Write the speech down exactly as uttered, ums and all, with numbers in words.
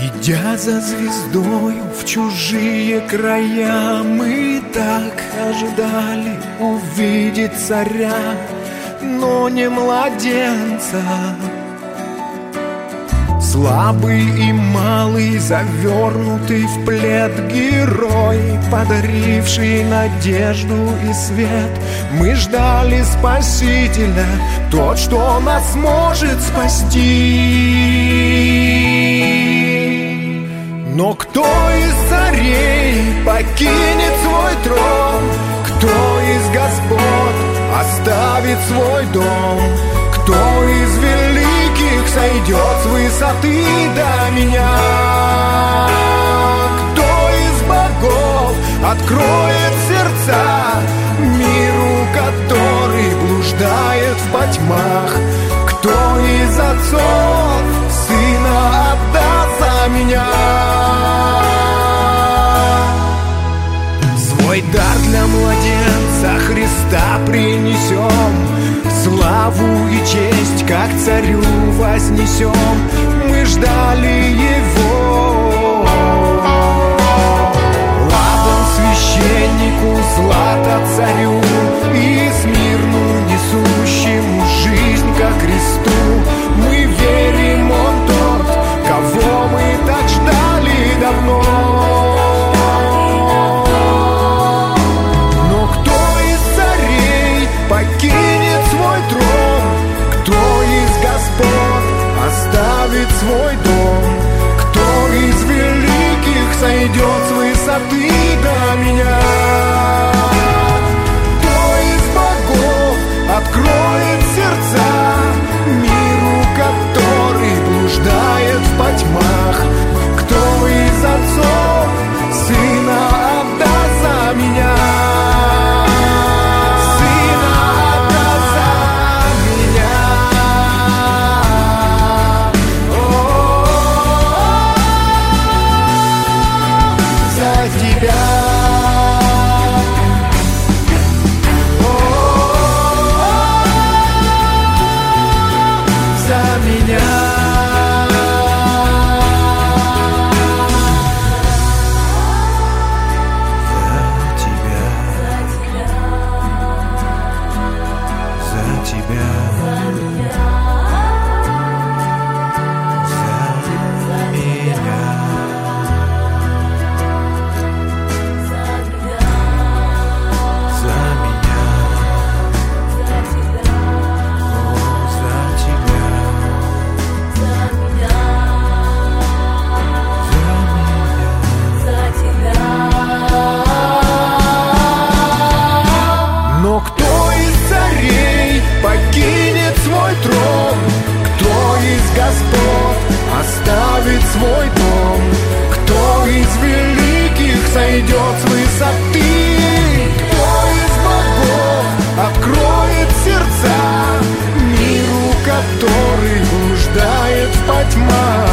Идя за звездою в чужие края, мы так ожидали увидеть царя, но не младенца. Слабый и малый, завернутый в плед герой, подаривший надежду и свет. Мы ждали Спасителя, тот, что нас может спасти. Но кто из царей покинет свой трон? Кто из господ оставит свой дом? Кто из великих сойдет с высоты до меня? Кто из богов откроет сердца миру, который блуждает в потьмах? Кто из отцов сына отдаст за меня? Свой дар для младенца Христа принесем, славу и честь, как царю вознесем. Мы ждали Его. Ладан священнику, злато царю и смирну несущему жизнь ко кресту. Мы верим, Он тот, кого мы так ждали давно. Но кто из царей покинет свой трон? Кто из господ оставит свой дом? Кто из великих сойдет с высоты до меня? Кто из богов откроет сердца миру, который блуждает в потьмах? Кто из отцов сына отдаст за меня? Оставит свой дом? Кто из великих сойдет с высоты? Кто из богов откроет сердца миру, который блуждает в потьмах?